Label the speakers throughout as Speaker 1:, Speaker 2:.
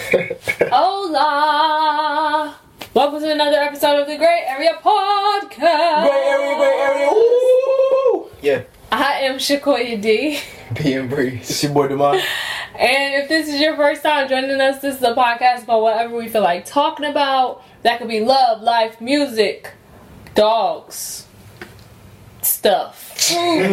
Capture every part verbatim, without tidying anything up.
Speaker 1: Hola! Welcome to another episode of the Great Area Podcast.
Speaker 2: Great Area, Great Area. Woo! Yeah.
Speaker 1: I am Shakoya D.
Speaker 2: B and Breeze. It's your boy Demar.
Speaker 1: And if this is your first time joining us, this is a podcast about whatever we feel like talking about. That could be love, life, music, dogs, stuff. But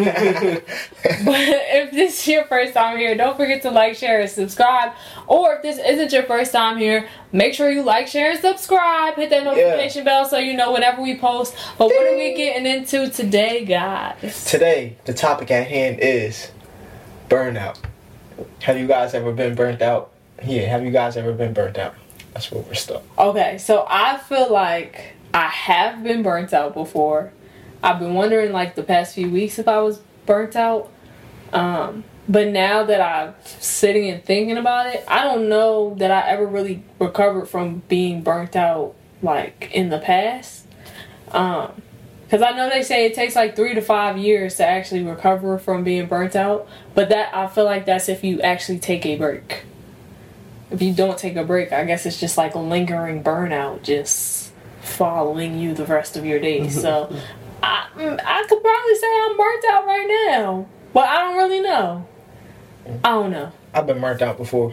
Speaker 1: if this is your first time here, don't forget to like, share, and subscribe. Or if this isn't your first time here, make sure you like, share, and subscribe. Hit that notification yeah. bell so you know whenever we post. But what are we getting into today, guys?
Speaker 2: Today, the topic at hand is burnout. Have you guys ever been burnt out? Yeah, have you guys ever been burnt out? That's where we're stuck.
Speaker 1: Okay, so I feel like I have been burnt out before. I've been wondering, like, the past few weeks if I was burnt out. Um, but now that I'm sitting and thinking about it, I don't know that I ever really recovered from being burnt out, like, in the past. Um, because I know they say it takes, like, three to five years to actually recover from being burnt out. But that, I feel like that's if you actually take a break. If you don't take a break, I guess it's just, like, lingering burnout just following you the rest of your days. So I, I could probably say I'm burnt out right now, but I don't really know. I don't know.
Speaker 2: I've been burnt out before.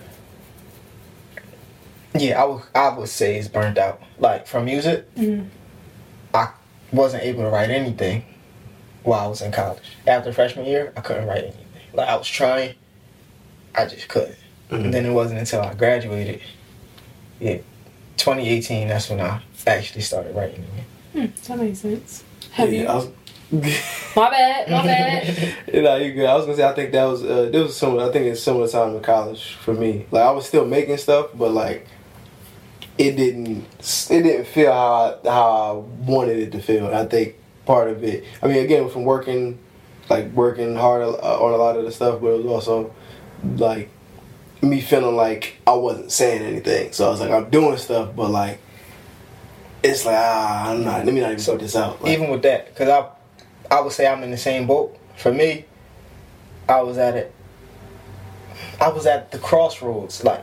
Speaker 2: Yeah, I would, I would say it's burnt out. Like, from music, mm-hmm. I wasn't able to write anything while I was in college. After freshman year, I couldn't write anything. Like, I was trying, I just couldn't. Mm-hmm. And then it wasn't until I graduated, yeah, twenty eighteen, that's when I actually started writing again.
Speaker 1: Hmm, that makes sense. Have
Speaker 3: yeah,
Speaker 1: you?
Speaker 3: I was,
Speaker 1: my bad, my bad.
Speaker 3: You know, you good. I was gonna say I think that was uh, this was similar. I think it's similar time in college for me. Like I was still making stuff, but like it didn't it didn't feel how I, how I wanted it to feel. And I think part of it. I mean, again, from working like working hard on a lot of the stuff, but it was also like me feeling like I wasn't saying anything. So I was like, I'm doing stuff, but like. It's like, ah, I'm not, let me not even
Speaker 2: so,
Speaker 3: put this out. Like,
Speaker 2: even with that, because I I would say I'm in the same boat. For me, I was at it, I was at the crossroads. Like,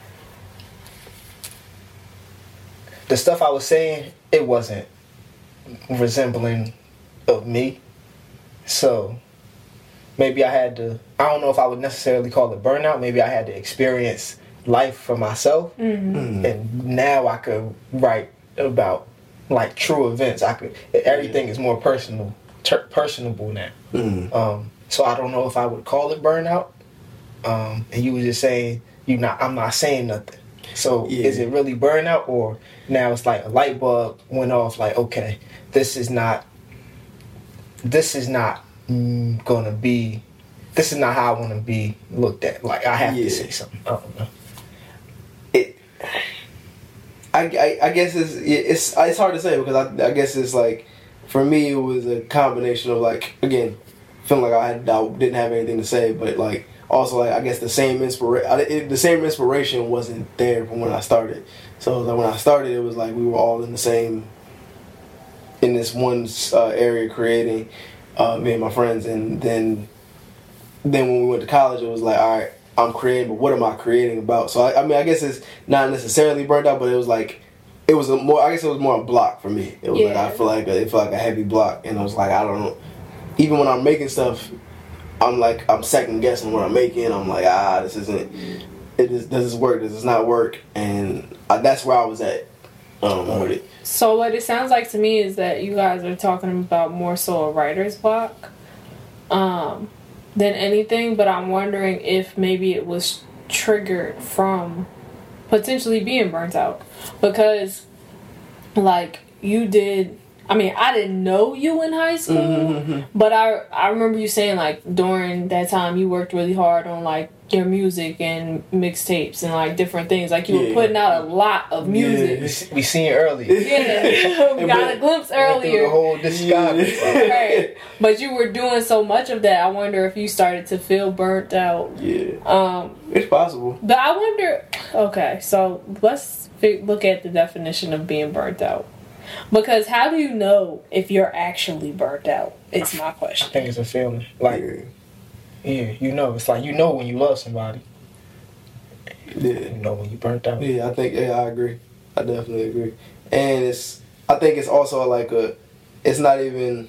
Speaker 2: the stuff I was saying, it wasn't resembling of me. So, maybe I had to, I don't know if I would necessarily call it burnout. Maybe I had to experience life for myself. Mm-hmm. Mm-hmm. And now I could write about like true events. I could everything is more personal ter- personable now. Mm. Um, so I don't know if I would call it burnout. Um, and you were just saying you not I'm not saying nothing. So yeah. Is it really burnout, or now it's like a light bulb went off, like, okay, this is not this is not mm, gonna be this is not how I wanna be looked at. Like I have yeah. to say something. I don't know.
Speaker 3: It I, I, I guess it's it's it's hard to say because I, I guess it's like for me it was a combination of like again feeling like I, had, I didn't have anything to say, but like also like I guess the same inspiration the same inspiration wasn't there from when I started. So like when I started, it was like we were all in the same in this one uh, area creating, uh, me and my friends, and then then when we went to college, it was like, all right, I'm creating, but what am I creating about? So I, I mean, I guess it's not necessarily burnt out, but it was like, it was a more. I guess it was more a block for me. It was yeah. like I feel like a, it felt like a heavy block, and I was like, I don't know. Even when I'm making stuff, I'm like I'm second guessing what I'm making. I'm like, ah, this isn't. It is. Does this work? Does this not work? And I, that's where I was at. Um, with it.
Speaker 1: So what it sounds like to me is that you guys are talking about more so a writer's block. Um. than anything, but I'm wondering if maybe it was triggered from potentially being burnt out. Because, like, you did, I mean, I didn't know you in high school, mm-hmm. but I I remember you saying, like, during that time you worked really hard on, like, your music and mixtapes and, like, different things. Like, you yeah. were putting out a lot of music.
Speaker 2: Yeah. We seen it earlier.
Speaker 1: Yeah, we got a glimpse earlier.
Speaker 2: The whole discography.
Speaker 1: Right. But you were doing so much of that, I wonder if you started to feel burnt out.
Speaker 3: Yeah.
Speaker 1: Um,
Speaker 3: it's possible.
Speaker 1: But I wonder, okay, so let's look at the definition of being burnt out. Because how do you know if you're actually burnt out? Is my question.
Speaker 2: I think it's a feeling. Like, yeah, yeah you know. It's like you know when you love somebody.
Speaker 3: Yeah.
Speaker 2: You know when you burnt out.
Speaker 3: Yeah, I think, yeah, I agree. I definitely agree. And it's, I think it's also like a, it's not even,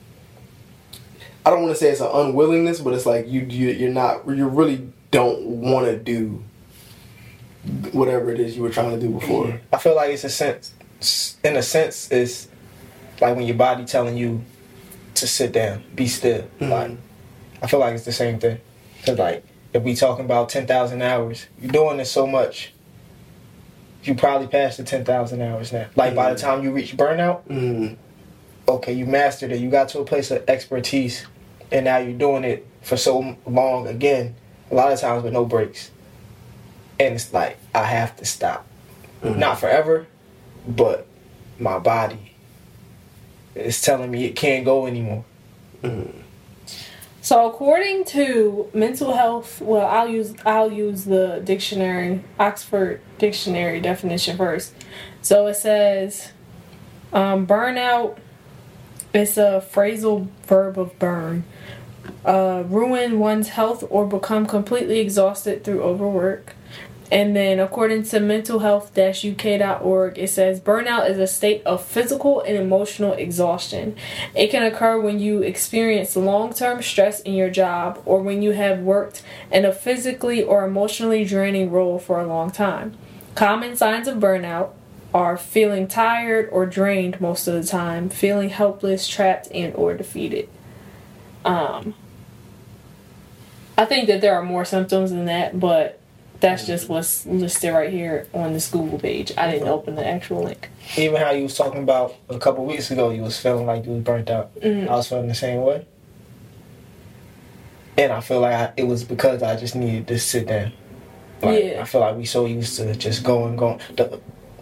Speaker 3: I don't want to say it's an unwillingness, but it's like you, you you're not, you really don't want to do whatever it is you were trying to do before.
Speaker 2: Yeah. I feel like it's a sense, in a sense, it's like when your body telling you to sit down, be still. Mm-hmm. Like, I feel like it's the same thing. Cause like, if we talking about ten thousand hours, you're doing this so much, you probably passed the ten thousand hours now. Like, mm-hmm. by the time you reach burnout,
Speaker 3: mm-hmm.
Speaker 2: okay, you mastered it. You got to a place of expertise, and now you're doing it for so long again, a lot of times with no breaks. And it's like, I have to stop. Mm-hmm. Not forever, but my body is telling me it can't go anymore.
Speaker 3: Mm-hmm.
Speaker 1: So according to mental health, well, I'll use I'll use the dictionary, Oxford Dictionary definition first. So it says, um, burnout. It's a phrasal verb of burn, uh, ruin one's health or become completely exhausted through overwork. And then according to mental health dash U K dot org, it says burnout is a state of physical and emotional exhaustion. It can occur when you experience long-term stress in your job or when you have worked in a physically or emotionally draining role for a long time. Common signs of burnout are feeling tired or drained most of the time, feeling helpless, trapped, and or defeated. Um, I think that there are more symptoms than that, but that's just what's listed right here on this Google page. I didn't open the actual link.
Speaker 2: Even how you was talking about a couple weeks ago, you was feeling like you was burnt out.
Speaker 1: Mm-hmm.
Speaker 2: I was feeling the same way. And I feel like I, it was because I just needed to sit down. Like,
Speaker 1: yeah.
Speaker 2: I feel like we so used to just going, going. The,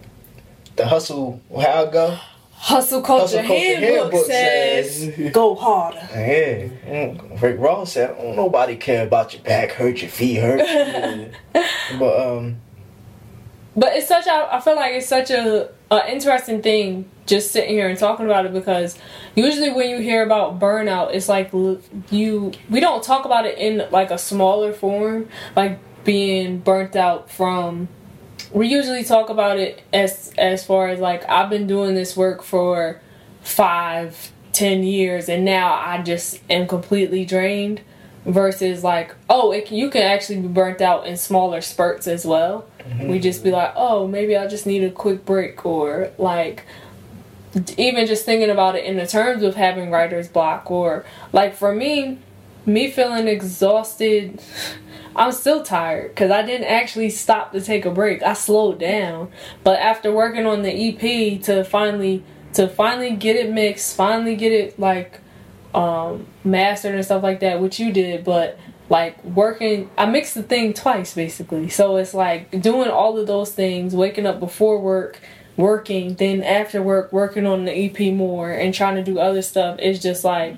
Speaker 2: the hustle, how it go?
Speaker 1: Hustle Culture,
Speaker 2: Hustle Culture
Speaker 1: Handbook,
Speaker 2: Handbook
Speaker 1: says,
Speaker 2: says,
Speaker 1: go harder.
Speaker 2: Yeah. Mm. Rick Ross said, don't nobody care about your back hurt, your feet hurt. Yeah. But, um...
Speaker 1: But it's such a, I feel like it's such a, a interesting thing just sitting here and talking about it, because usually when you hear about burnout, it's like you, we don't talk about it in like a smaller form, like being burnt out from, we usually talk about it as as far as like, I've been doing this work for five, ten years and now I just am completely drained, versus like, oh, it, you can actually be burnt out in smaller spurts as well. Mm-hmm. We just be like, oh, maybe I just need a quick break, or like even just thinking about it in the terms of having writer's block, or like for me, me feeling exhausted, I'm still tired because I didn't actually stop to take a break. I slowed down, but after working on the E P to finally to finally get it mixed, finally get it like um, mastered and stuff like that, which you did, but like working, I mixed the thing twice basically. So it's like doing all of those things, waking up before work, working, then after work, working on the E P more and trying to do other stuff. It's just like,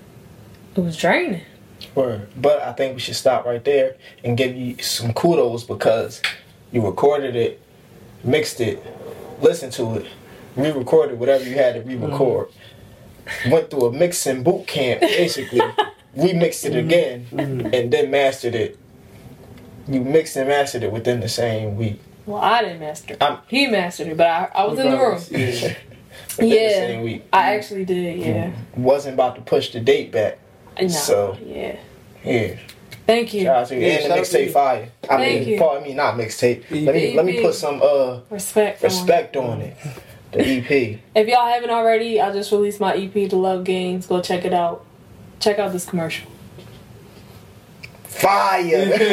Speaker 1: it was draining.
Speaker 2: Word. But I think we should stop right there and give you some kudos, because you recorded it, mixed it, listened to it, re-recorded whatever you had to re-record. Mm-hmm. Went through a mixing boot camp, basically. Remixed it again, mm-hmm. and then mastered it. You mixed and mastered it within the same week.
Speaker 1: Well, I didn't master it. I'm, he mastered it, but I, I was in the room.
Speaker 2: Yeah.
Speaker 1: Within yeah, the same week. I actually did, yeah.
Speaker 2: Wasn't about to push the date back.
Speaker 1: No,
Speaker 2: so,
Speaker 1: yeah.
Speaker 2: Yeah.
Speaker 1: Thank you.
Speaker 2: Shout out to you.
Speaker 3: Yeah,
Speaker 2: and the mixtape fire. I
Speaker 1: Thank
Speaker 2: mean,
Speaker 1: you.
Speaker 2: pardon me, not mixtape. Let me let me put some uh
Speaker 1: respect
Speaker 2: respect
Speaker 1: on,
Speaker 2: on it. The E P.
Speaker 1: If y'all haven't already, I just released my E P, The Love Games. Go check it out. Check out this commercial.
Speaker 2: Fire! Nah,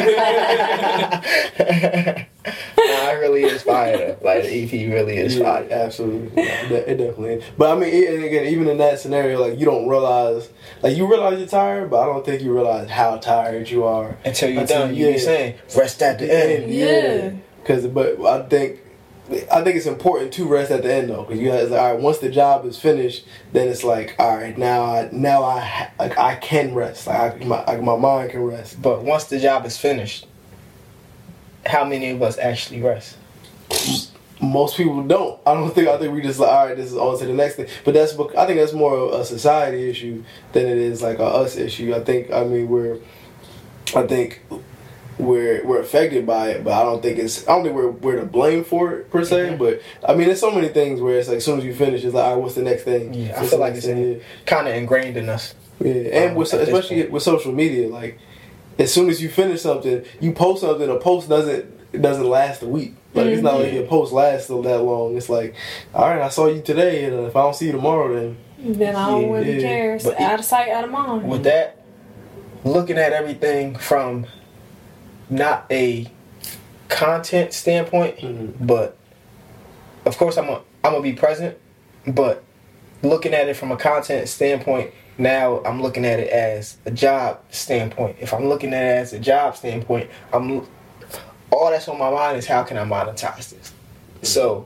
Speaker 2: it really is fire. Like, the E P really is
Speaker 3: yeah,
Speaker 2: fire.
Speaker 3: Absolutely. Yeah, it definitely is. But I mean, and again, even in that scenario, like, you don't realize, like, you realize you're tired, but I don't think you realize how tired you are.
Speaker 2: Until you're
Speaker 3: Until,
Speaker 2: done, you
Speaker 3: yeah.
Speaker 2: be saying, rest at the end.
Speaker 1: Yeah.
Speaker 3: Because, but I think, I think it's important to rest at the end though, because you guys, all right, once the job is finished, then it's like, all right, now I now I like I can rest, like I, my like my mind can rest.
Speaker 2: But once the job is finished, how many of us actually rest?
Speaker 3: Most people don't. I don't think. I think we just like, all right, this is on to the next thing. But that's, I think that's more a society issue than it is like a us issue. I think. I mean, we're. I think. we're we're affected by it, but I don't think it's I don't think we're we're to blame for it per se. Mm-hmm. But I mean, there's so many things where it's like as soon as you finish, it's like, all right, what's the next thing?
Speaker 2: Yeah,
Speaker 3: what's
Speaker 2: I feel like it's kind of ingrained in us.
Speaker 3: Yeah, and
Speaker 2: um,
Speaker 3: with especially with social media, like as soon as you finish something, you post something. A post doesn't it doesn't last a week. Like mm-hmm. It's not like your post lasts that long. It's like, all right, I saw you today, and if I don't see you tomorrow, then
Speaker 1: then I don't yeah, really yeah. care. It's out of sight, out of mind.
Speaker 2: With that, looking at everything from not a content standpoint, mm-hmm. but of course I'm a, I'm gonna be present, but looking at it from a content standpoint, now I'm looking at it as a job standpoint. If I'm looking at it as a job standpoint, I'm all that's on my mind is how can I monetize this? Mm-hmm. So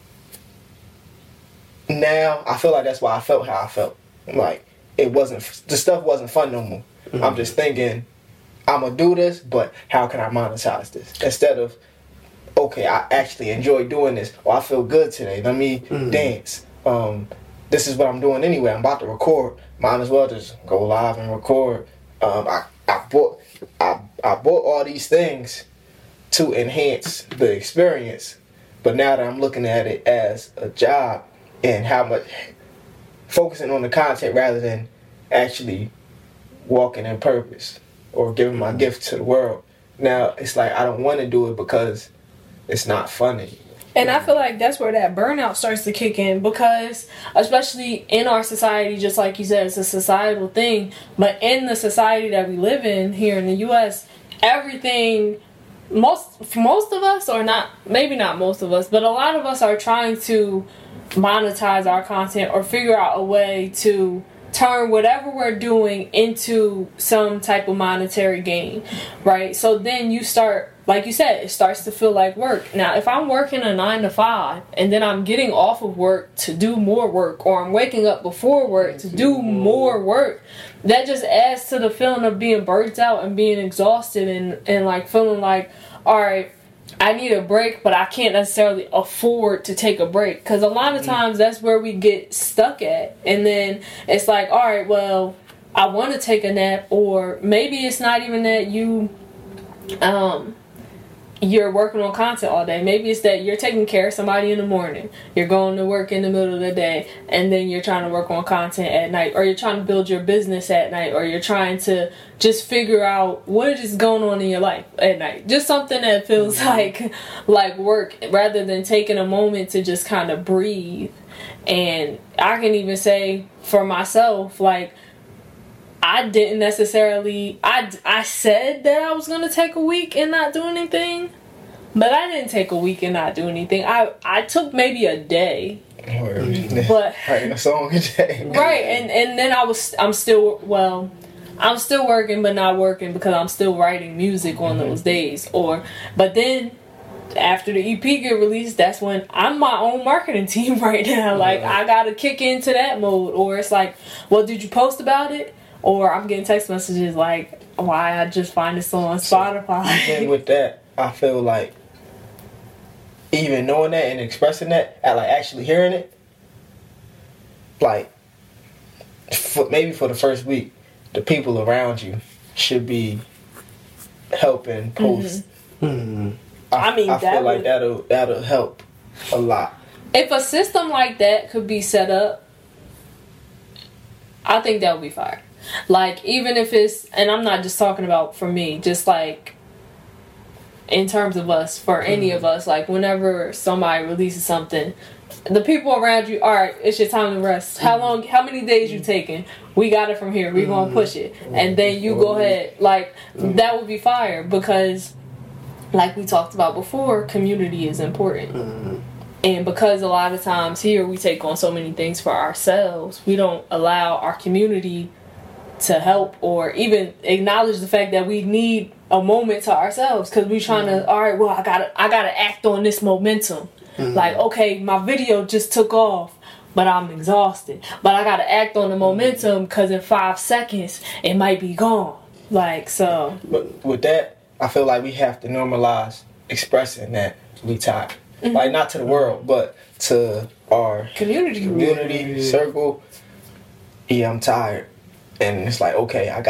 Speaker 2: now I feel like that's why I felt how I felt. Like it wasn't the stuff wasn't fun no more. Mm-hmm. I'm just thinking I'm gonna do this, but how can I monetize this? Instead of okay, I actually enjoy doing this, or I feel good today. Let me mm-hmm. dance. Um, this is what I'm doing anyway. I'm about to record. Might as well just go live and record. Um, I I bought I I bought all these things to enhance the experience, but now that I'm looking at it as a job and how much focusing on the content rather than actually walking in purpose or giving my gift to the world. Now it's like I don't want to do it because it's not funny.
Speaker 1: And I feel like that's where that burnout starts to kick in because, especially in our society, just like you said, it's a societal thing. But in the society that we live in here in the U S, everything, most most of us, or not, maybe not most of us, but a lot of us are trying to monetize our content or figure out a way to turn whatever we're doing into some type of monetary gain, right? So then you start, like you said, it starts to feel like work. Now, if I'm working a nine to five and then I'm getting off of work to do more work, or I'm waking up before work to do more work, that just adds to the feeling of being burnt out and being exhausted and, and like feeling like, all right, I need a break, but I can't necessarily afford to take a break. Because a lot of times that's where we get stuck at. And then it's like, all right, well, I want to take a nap. Or maybe it's not even that you, um, you're working on content all day. Maybe it's that you're taking care of somebody in the morning. You're going to work in the middle of the day. And then you're trying to work on content at night. Or you're trying to build your business at night. Or you're trying to just figure out what is going on in your life at night. Just something that feels mm-hmm. like like work, rather than taking a moment to just kind of breathe. And I can even say for myself, like, I didn't necessarily, I, I said that I was going to take a week and not do anything, but I didn't take a week and not do anything. I, I took maybe a day. But
Speaker 2: writing a song a day.
Speaker 1: Right, and, and then I was, I'm still, well, I'm still working but not working because I'm still writing music on mm-hmm. those days. Or, but then after the E P get released, that's when I'm my own marketing team right now. Like, yeah. I got to kick into that mode. Or it's like, well, did you post about it? Or I'm getting text messages like, why I just find this on Spotify.
Speaker 2: And with that, I feel like even knowing that and expressing that, and like actually hearing it, like for, maybe for the first week, the people around you should be helping post.
Speaker 1: Mm-hmm. Mm-hmm. I,
Speaker 2: I mean, I feel would, like that'll that'll help a lot.
Speaker 1: If a system like that could be set up, I think that would be fire. Like, even if it's, and I'm not just talking about for me, just like in terms of us, for any mm-hmm. of us, like whenever somebody releases something, the people around you, all right, it's your time to rest. How long, how many days you taking? We got it from here. We're going to push it. And then you go ahead. Like, that would be fire because, like we talked about before, community is important. Mm-hmm. And because a lot of times here we take on so many things for ourselves, we don't allow our community to help or even acknowledge the fact that we need a moment to ourselves because we're trying mm-hmm. to, all right, well, I gotta, I gotta act on this momentum. Mm-hmm. Like, okay, my video just took off, but I'm exhausted. But I gotta act on the momentum because in five seconds it might be gone. Like, so.
Speaker 2: But with that, I feel like we have to normalize expressing that we tired. Mm-hmm. Like, not to the world, but to our
Speaker 1: community,
Speaker 2: community circle. Yeah, I'm tired. And it's like, okay, I got you.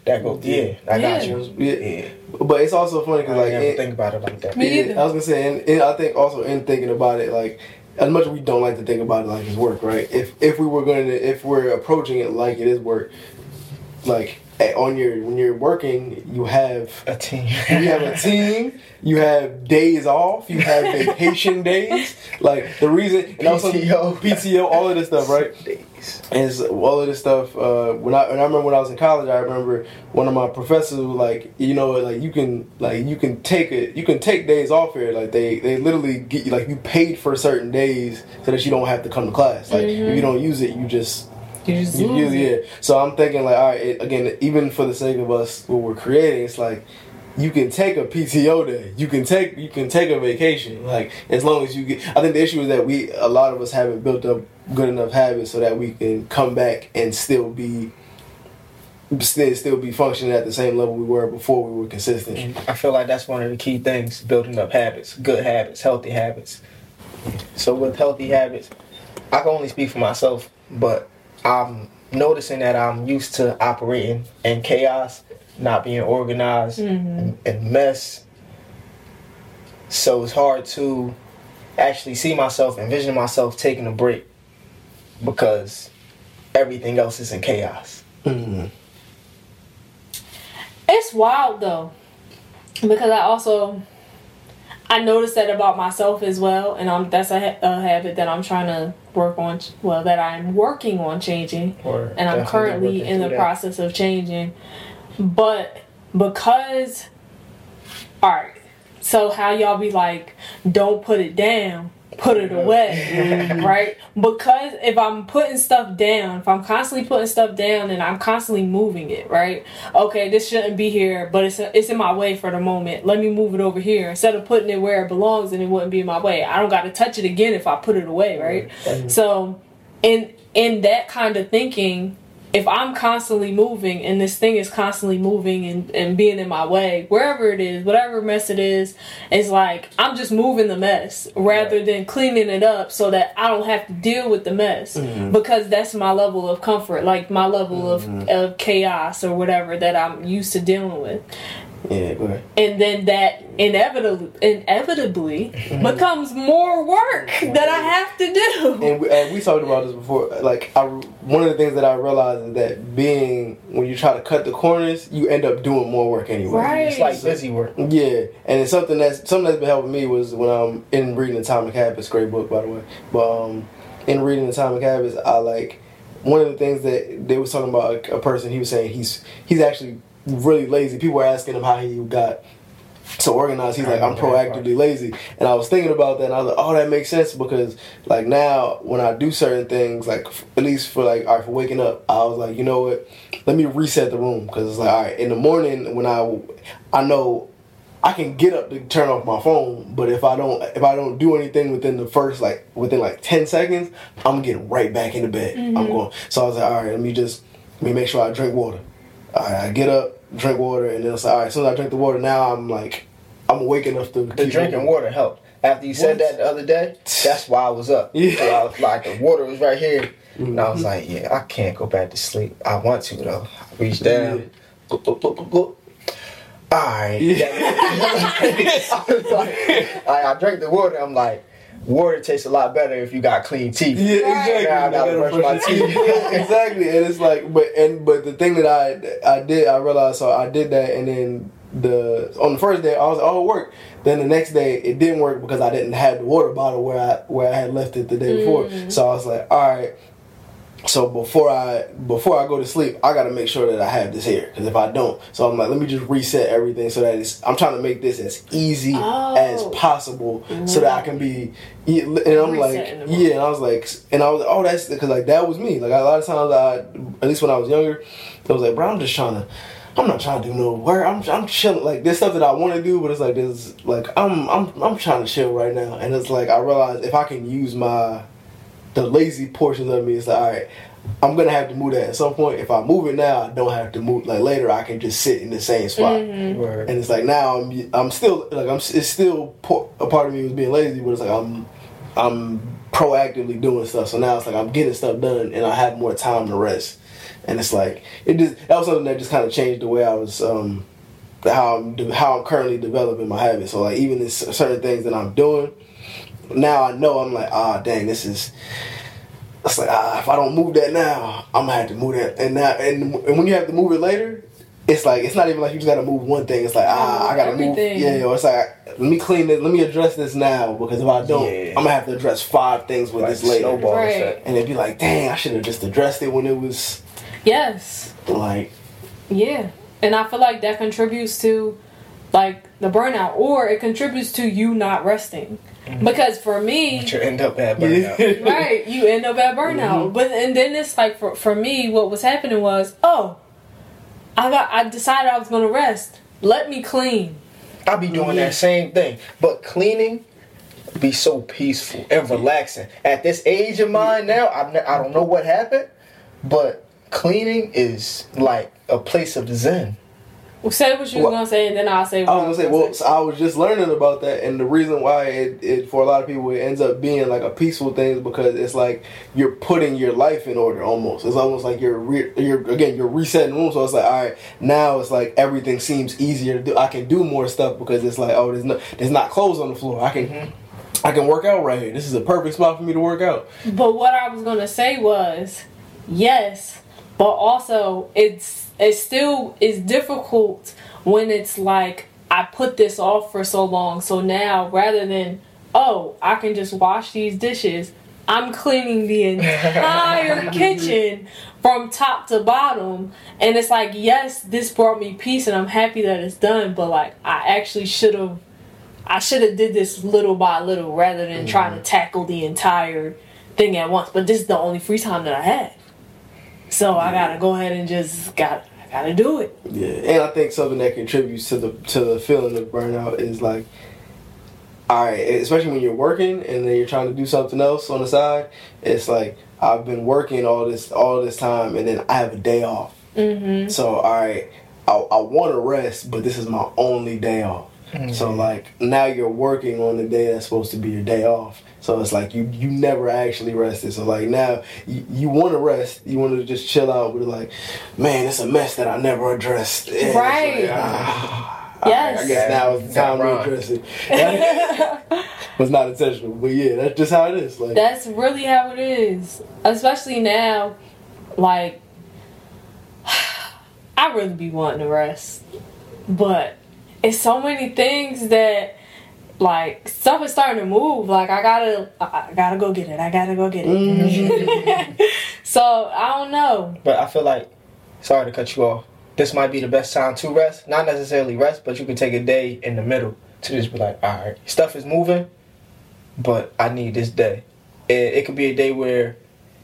Speaker 2: That go, yeah, I got
Speaker 1: Yeah.
Speaker 2: you.
Speaker 3: Yeah.
Speaker 2: Yeah.
Speaker 3: But it's also funny
Speaker 2: I
Speaker 3: because like
Speaker 2: never
Speaker 3: it-
Speaker 2: think about it like that.
Speaker 1: Me
Speaker 3: Yeah,
Speaker 1: either.
Speaker 3: I was gonna say, and, and I think also in thinking about it, like as much as we don't like to think about it like it's work, right? If if we were going to, if we're approaching it like it is work, like eh, on your when you're working, you have
Speaker 2: A team.
Speaker 3: you have a team, you have days off, you have vacation days. Like the reason, and also
Speaker 2: P T O.
Speaker 3: P T O, all of this stuff, right?
Speaker 2: Days.
Speaker 3: And so all of this stuff. Uh, when I and I remember when I was in college, I remember one of my professors was like, you know, like you can like you can take it, you can take days off here. Like they they literally get you like you paid for certain days so that you don't have to come to class. Like if you don't use it, you just
Speaker 1: You just
Speaker 3: you, you,
Speaker 1: lose it.
Speaker 3: yeah. So I'm thinking like, all right, it, again, even for the sake of us, what we're creating, it's like you can take a P T O day, you can take you can take a vacation, like as long as you get. I think the issue is that we a lot of us haven't built up good enough habits so that we can come back and still be still still be functioning at the same level we were before we were consistent.
Speaker 2: I feel like that's one of the key things, building up habits, good habits, healthy habits. So with healthy habits, I can only speak for myself, but I'm noticing that I'm used to operating in chaos, not being organized, and, and mess. So it's hard to actually see myself, envision myself taking a break because everything else is in chaos.
Speaker 3: Mm-hmm.
Speaker 1: It's wild though, because I also I noticed that about myself as well, and I'm that's a, ha- a habit that I'm trying to work on. ch- Well, that I'm working on changing,
Speaker 2: Or
Speaker 1: and I'm
Speaker 2: definitely
Speaker 1: currently
Speaker 2: working
Speaker 1: in the
Speaker 2: through that.
Speaker 1: process of changing. But because, all right, so how y'all be like, don't put it down, put it away, right? Because if I'm putting stuff down, if I'm constantly putting stuff down and I'm constantly moving it, right? Okay, this shouldn't be here, but it's it's in my way for the moment. Let me move it over here instead of putting it where it belongs, and it wouldn't be in my way. I don't got to touch it again if I put it away, right? So, in in that kind of thinking, if I'm constantly moving and this thing is constantly moving and, and being in my way, wherever it is, whatever mess it is, it's like I'm just moving the mess rather
Speaker 2: Right.
Speaker 1: than cleaning it up so that I don't have to deal with the mess because that's my level of comfort, like my level of, of chaos or whatever that I'm used to dealing with.
Speaker 3: Yeah, go ahead.
Speaker 1: And then that inevitably, inevitably becomes more work that I have to do.
Speaker 3: And we, and we talked about this before. Like, I, one of the things that I realized is that being when you try to cut the corners, you end up doing more work anyway.
Speaker 1: Right.
Speaker 2: It's like busy work.
Speaker 3: Yeah, and it's something that's something that's been helping me was when I'm in reading Atomic Habits. Great book, by the way. But um, in reading Atomic Habits, I like one of the things that they was talking about a, a person. He was saying he's he's actually really lazy. People were asking him how he got so organized. He's like, I'm proactively lazy. And I was thinking about that and I was like, oh, that makes sense because like now when I do certain things, like f- at least for like, all right, for waking up, I was like, you know what, let me reset the room because it's like, all right, in the morning when I, I know I can get up to turn off my phone, but if I don't, if I don't do anything within the first like within like ten seconds, I'm getting right back into bed. I'm going. So I was like, all right, let me just let me make sure I drink water. All right, I get up, drink water, and then it's like, all right, as soon as I drink the water, now I'm like, I'm awake enough to
Speaker 2: The
Speaker 3: keep
Speaker 2: drinking
Speaker 3: moving.
Speaker 2: water helped. After you said
Speaker 3: What?
Speaker 2: that the other day, that's why I was up.
Speaker 3: Yeah.
Speaker 2: So I was like, the water was right here. And I was like, yeah, I can't go back to sleep. I want to, though. I reached down.
Speaker 3: Yeah.
Speaker 2: Go, go, go, go, go. Alright.
Speaker 3: Yeah.
Speaker 2: I was like, I, I drank the water. I'm like, water tastes a lot better if you got clean teeth.
Speaker 3: Yeah, exactly.
Speaker 2: Now I gotta
Speaker 3: You
Speaker 2: brush my
Speaker 3: your
Speaker 2: teeth.
Speaker 3: exactly, and it's like, but and but the thing that I I did, I realized, so I did that, and then the on the first day I was like, oh, it worked. Then the next day it didn't work because I didn't have the water bottle where I where I had left it the day before. So I was like, all right. So before I before I go to sleep, I got to make sure that I have this here because if I don't, so I'm like, let me just reset everything so that it's. I'm trying to make this as easy
Speaker 1: Oh.
Speaker 3: as possible so that I can be. Yeah, and I'm like,
Speaker 1: Resetting the
Speaker 3: yeah, and I was like, and I was like, oh, that's because like that was me. Like a lot of times, I at least when I was younger, I was like, bro, I'm just trying to. I'm not trying to do no work. I'm I'm chilling. Like there's stuff that I want to do, but it's like this. Like I'm I'm I'm trying to chill right now, and it's like I realize if I can use my the lazy portions of me, it's like, all right, I'm gonna have to move that at some point. If I move it now, I don't have to move. Like later, I can just sit in the same spot.
Speaker 2: Word.
Speaker 3: And it's like now I'm I'm still like I'm it's still po- a part of me was being lazy, but it's like I'm I'm proactively doing stuff. So now it's like I'm getting stuff done, and I have more time to rest. and it's like it just that was something that just kind of changed the way I was um, how I'm de- how I'm currently developing my habits. So like even in certain things that I'm doing now, I know I'm like ah dang this is. It's like ah if I don't move that now, I'm gonna have to move that and now and, and when you have to move it later. It's like it's not even like you just gotta move one thing. It's like ah, I gotta
Speaker 1: Everything.
Speaker 3: move. Yeah, or it's like let me clean this. Let me address this now because if I don't,
Speaker 2: Yeah.
Speaker 3: I'm gonna have to address five things with
Speaker 2: Like
Speaker 3: this later.
Speaker 2: snowball
Speaker 1: Right.
Speaker 2: effect.
Speaker 3: And it'd be like, dang, I should have just addressed it when it was
Speaker 1: Yes.
Speaker 3: like.
Speaker 1: Yeah. And I feel like that contributes to like the burnout, or it contributes to you not resting. Because for me,
Speaker 2: But you end up at burnout.
Speaker 1: right, you end up at burnout.
Speaker 3: Mm-hmm.
Speaker 1: But and then it's like for for me, what was happening was, oh, I got I decided I was gonna rest. Let me clean.
Speaker 2: I be doing that same thing, but cleaning be so peaceful and relaxing. At this age of mine now, I, ne- I don't know what happened, but cleaning is like a place of zen.
Speaker 1: Well, say what you
Speaker 3: Well,
Speaker 1: was gonna say, and then I'll say. What
Speaker 3: I was gonna say, well, so I was just learning about that, and the reason why it, it for a lot of people it ends up being like a peaceful thing is because it's like you're putting your life in order almost. It's almost like you're re- you're again you're resetting room. So it's like all right, now it's like everything seems easier to do. I can do more stuff because it's like oh, there's no there's not clothes on the floor. I can mm-hmm. I can work out right here. This is a perfect spot for me to work out.
Speaker 1: But what I was gonna say was, yes, but also it's it still is difficult when it's like I put this off for so long. So now rather than oh I can just wash these dishes, I'm cleaning the entire kitchen from top to bottom, and it's like yes, this brought me peace, and I'm happy that it's done. But like I actually should have. I should have did this little by little rather than mm-hmm. trying to tackle the entire thing at once. But this is the only free time that I had, so yeah. I gotta go ahead and just got I gotta do it.
Speaker 3: Yeah, and I think something that contributes to the to the feeling of burnout is like, all right, especially when you're working and then you're trying to do something else on the side. It's like I've been working all this all this time, and then I have a day off.
Speaker 1: Mm-hmm.
Speaker 3: So all right, I, I want to rest, but this is my only day off. Mm-hmm. So like now you're working on the day that's supposed to be your day off. So it's like you you never actually rested. So like now you, you want to rest, you want to just chill out. But like, man, it's a mess that I never addressed. And
Speaker 1: right.
Speaker 3: Like, ah,
Speaker 1: yes.
Speaker 3: Right, I guess now it's time to address it. It was not intentional, but yeah, that's just how it is. Like
Speaker 1: that's really how it is. Especially now, like I really be wanting to rest, but. It's so many things that, like, stuff is starting to move. Like, I gotta, I gotta go get it. I gotta go get it. Mm-hmm. So, I don't know.
Speaker 2: But I feel like, sorry to cut you off, this might be the best time to rest. Not necessarily rest, but you can take a day in the middle to just be like, all right, stuff is moving, but I need this day. It, it could be a day where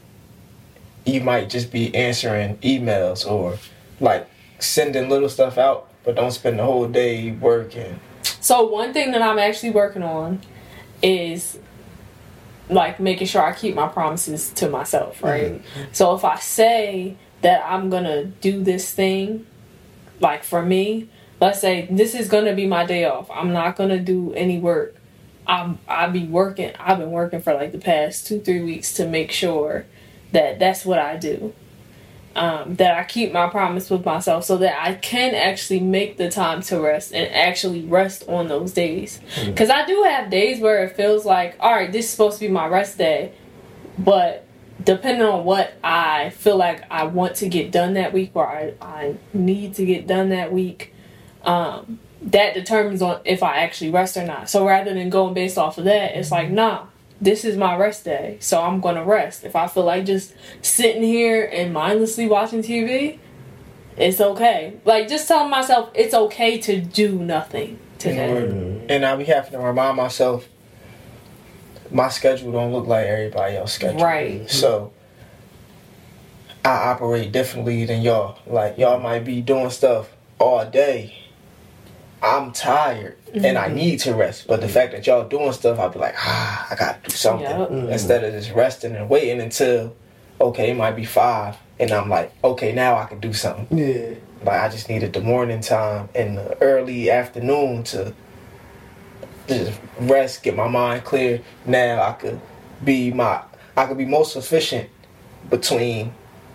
Speaker 2: you might just be answering emails or, like, sending little stuff out. But don't spend the whole day working.
Speaker 1: So one thing that I'm actually working on is like making sure I keep my promises to myself, right? Mm-hmm. So if I say that I'm gonna do this thing, like for me, let's say this is gonna be my day off. I'm not gonna do any work. I'm I'll be working. I've been working for like the past two three weeks to make sure that that's what I do. Um, that I keep my promise with myself so that I can actually make the time to rest and actually rest on those days. Because mm-hmm. I do have days where it feels like, all right, this is supposed to be my rest day. But depending on what I feel like I want to get done that week or I, I need to get done that week, um, that determines on if I actually rest or not. So rather than going based off of that, it's like, nah. This is my rest day, so I'm gonna rest. If I feel like just sitting here and mindlessly watching T V, it's okay. Like, just telling myself it's okay to do nothing today.
Speaker 2: Mm-hmm. And I be having to remind myself, my schedule don't look like everybody else's schedule.
Speaker 1: Right.
Speaker 2: So, I operate differently than y'all. Like, y'all might be doing stuff all day. I'm tired mm-hmm. and I need to rest. But the fact that y'all doing stuff, I'll be like, ah, I gotta do something. Yep. Mm-hmm. Instead of just resting and waiting until, okay, it might be five. And I'm like, okay, now I can do something.
Speaker 3: Yeah.
Speaker 2: Like, I just needed the morning time and the early afternoon to just rest, get my mind clear. Now I could be my, I could be most efficient between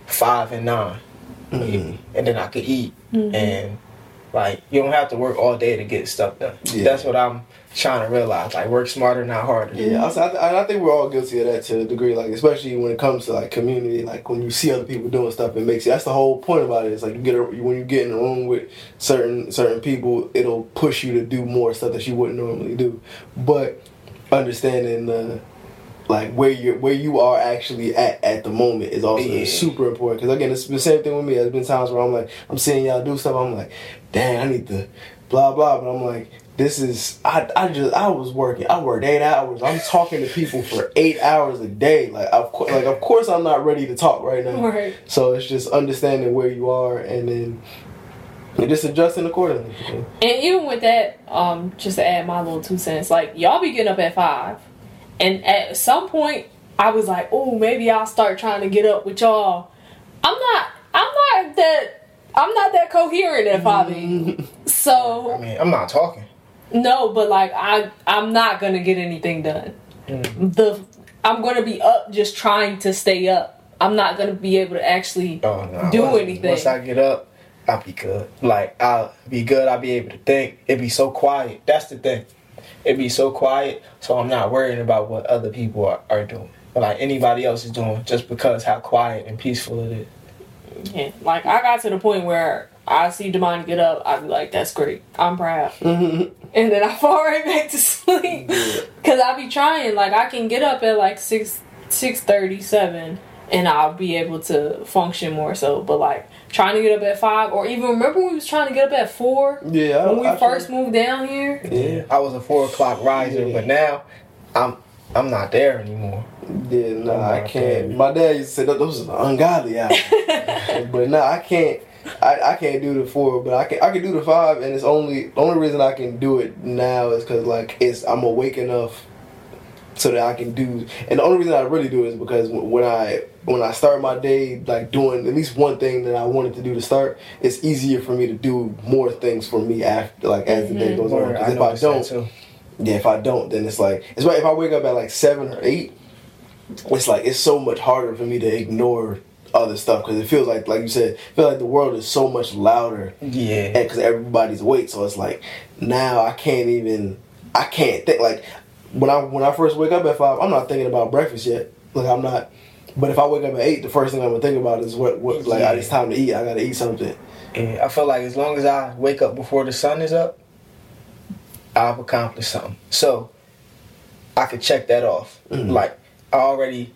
Speaker 2: five and nine,
Speaker 3: Mhm.
Speaker 2: and then I could eat
Speaker 1: Mhm.
Speaker 2: and like you don't have to work all day to get stuff done.
Speaker 3: Yeah.
Speaker 2: That's what I'm trying to realize. Like work smarter, not harder.
Speaker 3: Yeah, I, I, th- I think we're all guilty of that to a degree. Like especially when it comes to like community, like when you see other people doing stuff, it makes you. That's the whole point about it. It's like you get a, when you get in a room with certain certain people, it'll push you to do more stuff that you wouldn't normally do. But understanding the like where you where you are actually at at the moment is also
Speaker 2: Yeah.
Speaker 3: super important. Because again, it's the same thing with me. There's been times where I'm like, I'm seeing y'all do stuff. I'm like, dang, I need to blah blah. But I'm like, this is I I just I was working. I worked eight hours. I'm talking to people for eight hours a day. Like of course, like of course I'm not ready to talk right now.
Speaker 1: Right.
Speaker 3: So it's just understanding where you are and then. And just adjusting accordingly.
Speaker 1: And even with that, um, just to add my little two cents, like y'all be getting up at five, and at some point I was like, oh, maybe I'll start trying to get up with y'all. I'm not. I'm not that. I'm not that coherent at five a.m. So
Speaker 2: I mean, I'm not talking.
Speaker 1: no, but like I, I'm not gonna get anything done.
Speaker 2: Mm.
Speaker 1: The I'm gonna be up just trying to stay up. I'm not gonna be able to actually
Speaker 2: Oh no.
Speaker 1: do
Speaker 2: once,
Speaker 1: anything.
Speaker 2: Once I get up, I'll be good. Like I'll be good. I'll be able to think. It'd be so quiet. That's the thing. It'd be so quiet, so I'm not worrying about what other people are, are doing, or like anybody else is doing, just because how quiet and peaceful it is.
Speaker 1: Yeah, like I got to the point where I see Damani get up, I'd be like, "That's great, I'm proud," and then I fall right back to sleep because I be trying. Like I can get up at like six six thirty seven, and I'll be able to function more so. But like trying to get up at five, or even remember when we was trying to get up at four
Speaker 3: Yeah,
Speaker 1: when we
Speaker 3: I, I
Speaker 1: first
Speaker 3: try.
Speaker 1: moved down here.
Speaker 3: Yeah.
Speaker 2: I was a four o'clock riser,
Speaker 3: Yeah.
Speaker 2: but now I'm I'm not there anymore.
Speaker 3: Yeah, nah,
Speaker 2: I'm
Speaker 3: I
Speaker 2: not
Speaker 3: can't.
Speaker 2: there.
Speaker 3: My dad used to say that those are ungodly hours, but nah, I can't. I, I can't do the four, but I can I can do the five, and it's only the only reason I can do it now is because like it's I'm awake enough so that I can do. And the only reason I really do it is because when I when I start my day like doing at least one thing that I wanted to do to start, it's easier for me to do more things for me after like as the day goes on.
Speaker 2: Word,
Speaker 3: Because if I
Speaker 2: noticed that
Speaker 3: don't,
Speaker 2: too.
Speaker 3: yeah, if I don't, then it's like it's right. If I wake up at like seven or eight, it's like it's so much harder for me to ignore other stuff because it feels like, like you said, I feel like the world is so much louder
Speaker 2: Yeah.
Speaker 3: because everybody's awake. So it's like now I can't even, I can't think like when I when I first wake up at five, I'm not thinking about breakfast yet. Like I'm not. But if I wake up at eight, the first thing I'm gonna think about is what what like
Speaker 2: Yeah.
Speaker 3: it's time to eat. I gotta eat something.
Speaker 2: And I feel like as long as I wake up before the sun is up, I've accomplished something. So I could check that off.
Speaker 3: Mhm.
Speaker 2: Like I already,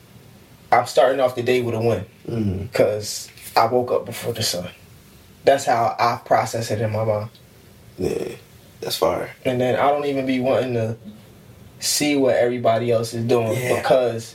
Speaker 2: I'm starting off the day with a win
Speaker 3: Mm-hmm.
Speaker 2: because I woke up before the sun. That's how I process it in my mind.
Speaker 3: Yeah, that's fire.
Speaker 2: And then I don't even be wanting to see what everybody else is doing
Speaker 3: Yeah.
Speaker 2: because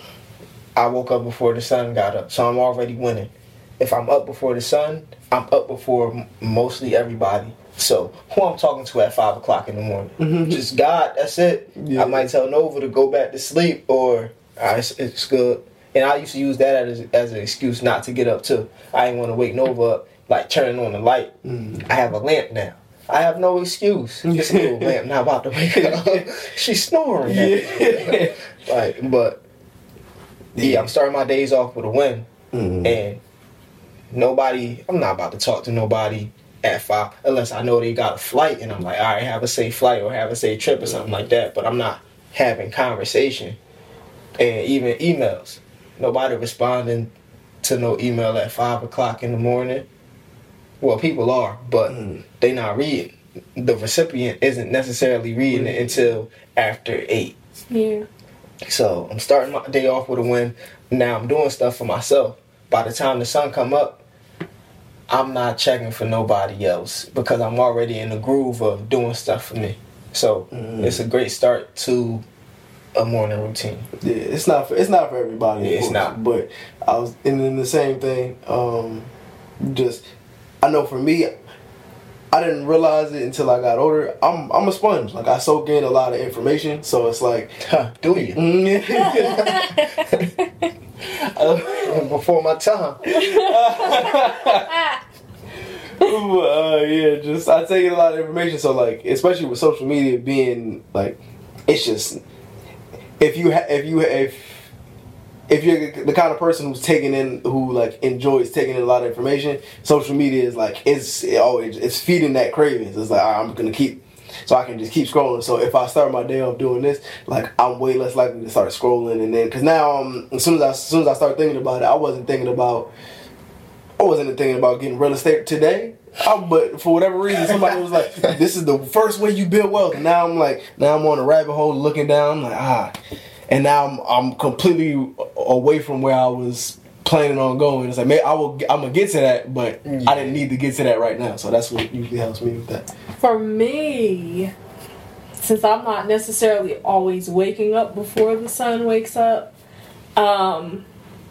Speaker 2: I woke up before the sun got up. So I'm already winning. If I'm up before the sun, I'm up before m- mostly everybody. So who I'm talking to at five o'clock in the morning?
Speaker 3: Mhm.
Speaker 2: Just God, that's it.
Speaker 3: Yeah.
Speaker 2: I might tell Nova to go back to sleep or "Ah, it's, it's good. And I used to use that as, as an excuse not to get up too. I didn't want to wake Nova up, like turning on the light.
Speaker 3: Mm.
Speaker 2: I have a lamp now. I have no excuse. This little lamp not about to wake up. She's snoring.
Speaker 3: Yeah.
Speaker 2: Like, but yeah, I'm starting my days off with a win.
Speaker 3: Mhm.
Speaker 2: And nobody, I'm not about to talk to nobody at five unless I know they got a flight and I'm like, all right, have a safe flight or have a safe trip or something like that. But I'm not having conversation and even emails. Nobody responding to no email at five o'clock in the morning. Well, people are, but
Speaker 3: Mm.
Speaker 2: they not reading. The recipient isn't necessarily reading it until after eight.
Speaker 1: Yeah.
Speaker 2: So I'm starting my day off with a win. Now I'm doing stuff for myself. By the time the sun come up, I'm not checking for nobody else because I'm already in the groove of doing stuff for me. So
Speaker 3: Mhm.
Speaker 2: it's a great start to a morning routine.
Speaker 3: Yeah, it's not for it's not for everybody. of
Speaker 2: Yeah, it's
Speaker 3: course,
Speaker 2: not.
Speaker 3: But I was and then the same thing. Um, just I know for me, I didn't realize it until I got older. I'm I'm a sponge. Like I soak in a lot of information, so it's like
Speaker 2: Huh, do you? Before my time.
Speaker 3: uh, yeah, just I take in a lot of information. So like, especially with social media being like, it's just if you ha- if you if if you're the kind of person who's taking in, who like enjoys taking in a lot of information, social media is like it's it always it's feeding that cravings. It's like, all right, I'm gonna keep, so I can just keep scrolling. So if I start my day off doing this, like I'm way less likely to start scrolling, and then because now um, as soon as I as soon as I start thinking about it, I wasn't thinking about I wasn't thinking about getting real estate today. I, but for whatever reason, somebody was like, "This is the first way you build wealth." And now I'm like, now I'm on a rabbit hole looking down. I'm like, ah, and now I'm I'm completely away from where I was planning on going. It's like, man, I will, I'm gonna get to that, but yeah. I didn't need to get to that right now. So that's what usually helps me with that.
Speaker 1: For me, since I'm not necessarily always waking up before the sun wakes up, um,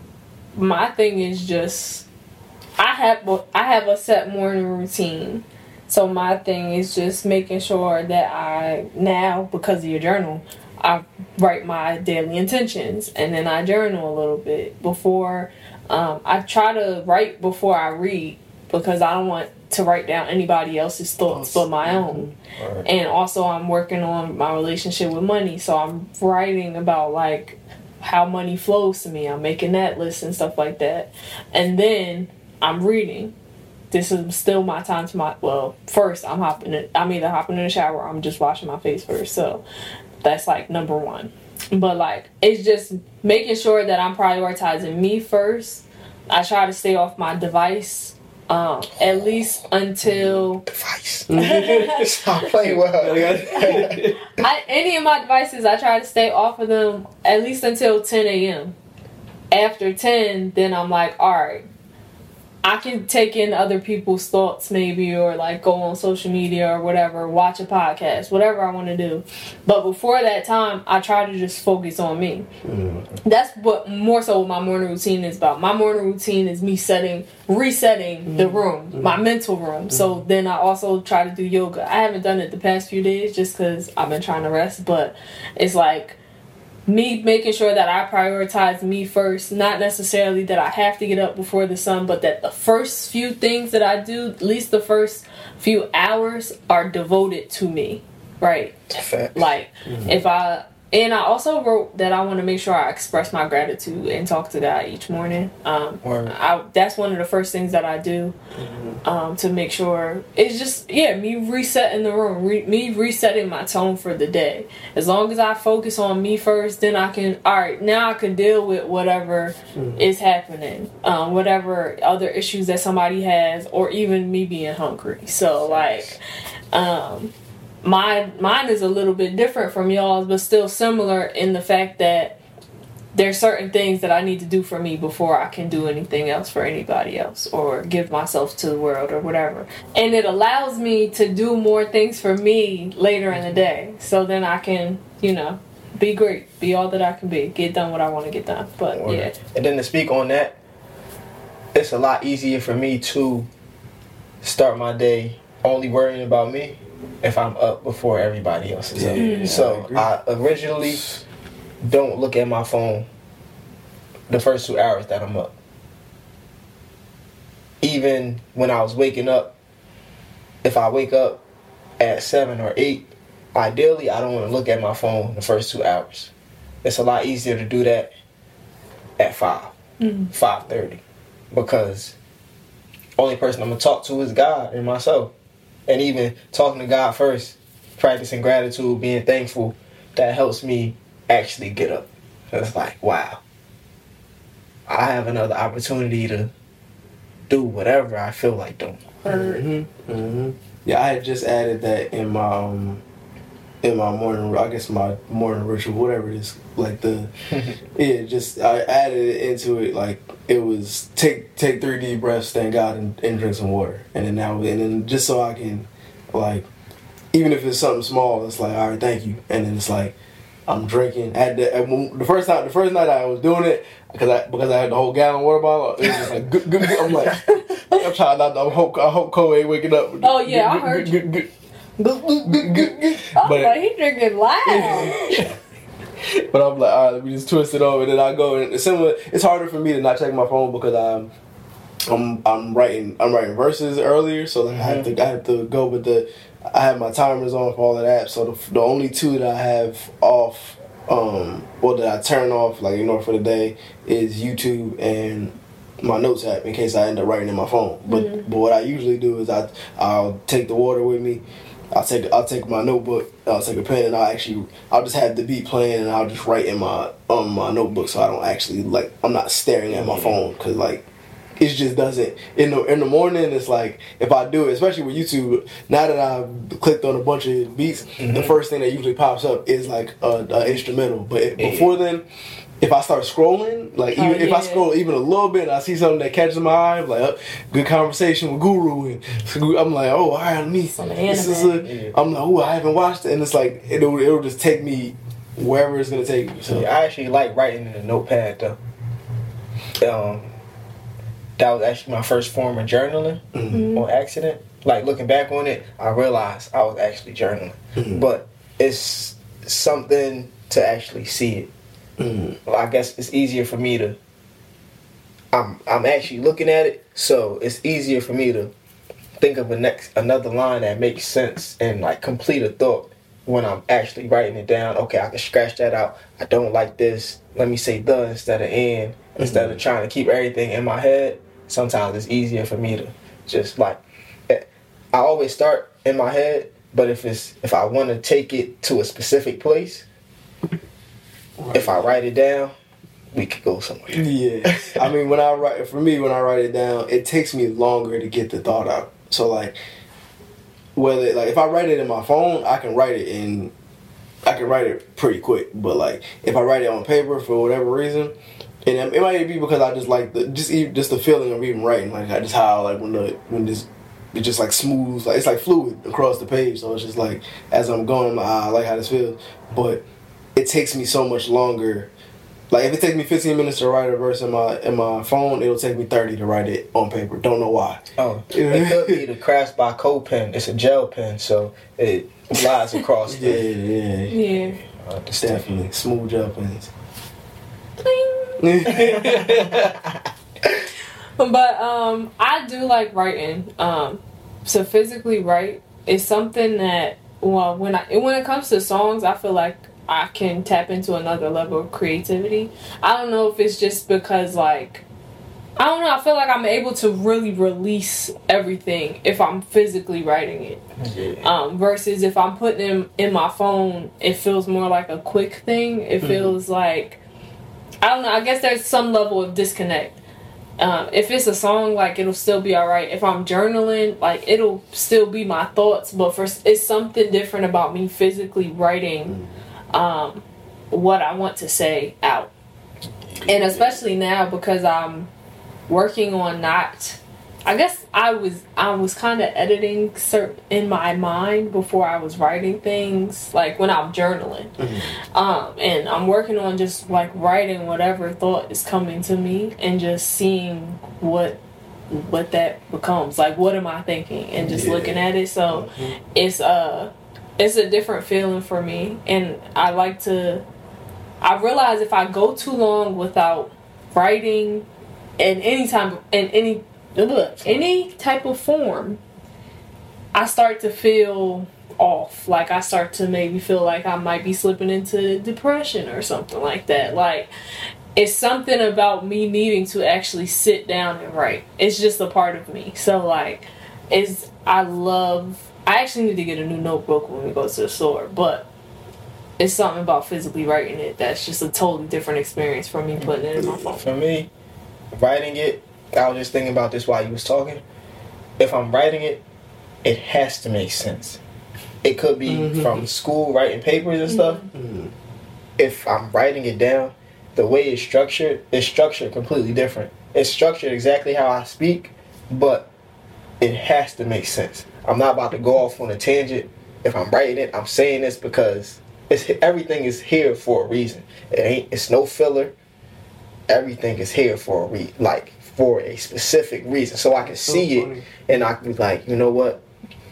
Speaker 1: my thing is just. I have I have a set morning routine, so my thing is just making sure that I now, because of your journal, I write my daily intentions, and then I journal a little bit before. Um, I try to write before I read, because I don't want to write down anybody else's thoughts but my own. Right. And also I'm working on my relationship with money, so I'm writing about like how money flows to me. I'm making that list and stuff like that, and then I'm reading. This is still my time to my, well, first I'm hopping in, I'm either hopping in the shower or I'm just washing my face first. So that's like number one. But like, it's just making sure that I'm prioritizing me first. I try to stay off my device um, at least until...
Speaker 2: Device. Stop playing with her.
Speaker 1: I, any of my devices, I try to stay off of them at least until ten a.m. After ten, then I'm like, all right. I can take in other people's thoughts maybe, or like go on social media or whatever, watch a podcast, whatever I want to do. But before that time, I try to just focus on me. Mm-hmm. That's what more so what my morning routine is about. My morning routine is me setting, resetting mm-hmm. the room, mm-hmm. my mental room. Mm-hmm. So then I also try to do yoga. I haven't done it the past few days just because I've been trying to rest, but it's like me making sure that I prioritize me first, not necessarily that I have to get up before the sun, but that the first few things that I do, at least the first few hours, are devoted to me, right?
Speaker 2: Fact.
Speaker 1: Like,
Speaker 2: mm-hmm.
Speaker 1: if I, and I also wrote that I want to make sure I express my gratitude and talk to God each morning. Um, I, that's one of the first things that I do mm-hmm. um, to make sure, it's just, yeah, me resetting the room, re- me resetting my tone for the day. As long as I focus on me first, then I can, all right, now I can deal with whatever mm-hmm. is happening, um, whatever other issues that somebody has, or even me being hungry. So, like, um... My, mine is a little bit different from y'all's, but still similar in the fact that there's certain things that I need to do for me before I can do anything else for anybody else or give myself to the world or whatever. And it allows me to do more things for me later in the day. So then I can, you know, be great, be all that I can be, get done what I want to get done. But yeah.
Speaker 2: And then to speak on that, it's a lot easier for me to start my day only worrying about me if I'm up before everybody else is up. Yeah, so I, I originally don't look at my phone the first two hours that I'm up. Even when I was waking up, if I wake up at seven or eight, ideally I don't want to look at my phone the first two hours. It's a lot easier to do that at five, mm-hmm. five thirty, because only person I'm gonna talk to is God and myself. And even talking to God first, practicing gratitude, being thankful, that helps me actually get up. It's like, wow, I have another opportunity to do whatever I feel like doing.
Speaker 3: Mm-hmm. Mm-hmm. Yeah, I had just added that in my um, in my morning, I guess my morning ritual, whatever it is, like the yeah, just I added it into it. Like it was take take three deep breaths, thank God, and, and drink some water, and then now and then just so I can like, even if it's something small, it's like, all right, thank you, and then it's like I'm drinking. At the, at the first time, the first night I was doing it because I because I had the whole gallon water bottle. It was just like good, good, good. I'm like I'm trying not to. I hope I hope Cole ain't waking up.
Speaker 1: Oh yeah, good, I heard good, you. Good, good, good. Oh, but, but he drinking loud.
Speaker 3: But I'm like, all right, let me just twist it over, and then I go. And it's similar. It's harder for me to not check my phone because I'm, I'm, I'm writing, I'm writing verses earlier, so like mm-hmm. I have to, I have to go with the. I have my timers on for all of that, so the, the only two that I have off um, or that I turn off, like ignore for the day, is YouTube and my notes app in case I end up writing in my phone. But
Speaker 1: Mm-hmm.
Speaker 3: but what I usually do is I I'll take the water with me. I'll take I'll take my notebook. I'll take a pen and I'll actually I'll just have the beat playing and I'll just write in my on my notebook so I don't actually like I'm not staring at my phone because like it just doesn't in the in the morning. It's like if I do it, especially with YouTube. Now that I've clicked on a bunch of beats,
Speaker 2: Mm-hmm.
Speaker 3: the first thing that usually pops up is like a, a instrumental. But it, before then, if I start scrolling, like
Speaker 1: Oh,
Speaker 3: even if I
Speaker 1: yeah.
Speaker 3: scroll even a little bit and I see something that catches my eye, like uh, good conversation with Guru, and I'm like, oh, all right, let me.
Speaker 1: Some
Speaker 3: This is
Speaker 1: anime.
Speaker 3: a,
Speaker 2: Yeah.
Speaker 3: I'm like, oh, I haven't watched it, and it's like it'll it'll just take me wherever it's gonna take me. So
Speaker 2: Yeah, I actually like writing in a notepad though. Um, that was actually my first form of journaling
Speaker 3: Mhm.
Speaker 2: on accident. Like looking back on it, I realized I was actually journaling.
Speaker 3: Mhm.
Speaker 2: But it's something to actually see it.
Speaker 3: Mhm.
Speaker 2: Well, I guess it's easier for me to. I'm I'm actually looking at it, so it's easier for me to think of a next another line that makes sense and like complete a thought when I'm actually writing it down. Okay, I can scratch that out. I don't like this. Let me say the instead of and instead of trying to keep everything in my head. Sometimes it's easier for me to just like I always start in my head, but if it's if I want to take it to a specific place, if I write it down, we could go somewhere.
Speaker 3: Yeah, I mean, when I write, for me, when I write it down, it takes me longer to get the thought out. So like, whether like if I write it in my phone, I can write it in, I can write it pretty quick. But like, if I write it on paper for whatever reason, and it, it might be because I just like the just even, just the feeling of even writing, like I just how like when the when this. It just like smooth, like it's like fluid across the page. So it's just like as I'm going, I'm like, ah, I like how this feels. But it takes me so much longer. Like if it takes me fifteen minutes to write a verse in my in my phone, it'll take me thirty to write it on paper. Don't know why.
Speaker 2: Oh, it could be the Crafts by Co pen. It's a gel pen, so it glides across.
Speaker 3: Yeah,
Speaker 2: The,
Speaker 3: yeah,
Speaker 1: Yeah.
Speaker 2: uh, the stick.
Speaker 3: definitely smooth gel pens.
Speaker 1: Bling. But um, I do like writing. Um, to physically write is something that well, when I when it comes to songs, I feel like I can tap into another level of creativity. I don't know if it's just because like I don't know. I feel like I'm able to really release everything if I'm physically writing it.
Speaker 2: Yeah.
Speaker 1: Um, versus if I'm putting them in my phone, it feels more like a quick thing. It feels like I don't know. I guess there's some level of disconnect. Um, if it's a song, like it'll still be alright. If I'm journaling, like it'll still be my thoughts. But for it's something different about me physically writing um, what I want to say out. And especially now because I'm working on not. I guess I was I was kind of editing cert in my mind before I was writing things, like when I'm journaling.
Speaker 3: Mm-hmm.
Speaker 1: Um, and I'm working on just like writing whatever thought is coming to me and just seeing what what that becomes. Like what am I thinking? And just
Speaker 3: Yeah.
Speaker 1: looking at it. So
Speaker 3: Mhm.
Speaker 1: it's uh it's a different feeling for me, and I like to. I realize if I go too long without writing in any time in any ugh, any type of form, I start to feel off. Like I start to maybe feel like I might be slipping into depression or something like that. Like it's something about me needing to actually sit down and write. It's just a part of me. So like it's I love I actually need to get a new notebook when we go to the store, but it's something about physically writing it that's just a totally different experience from me putting it in my phone.
Speaker 2: For me, writing it, I was just thinking about this while you was talking. If I'm writing it, it has to make sense. It could be
Speaker 3: Mhm.
Speaker 2: from school writing papers and stuff.
Speaker 3: Mhm.
Speaker 2: If I'm writing it down, the way it's structured, it's structured completely different. It's structured exactly how I speak, but it has to make sense. I'm not about to go off on a tangent. If I'm writing it, I'm saying this because it's everything is here for a reason. It ain't. It's no filler. Everything is here for a re like for a specific reason, so I can see it and I can be like, you know what?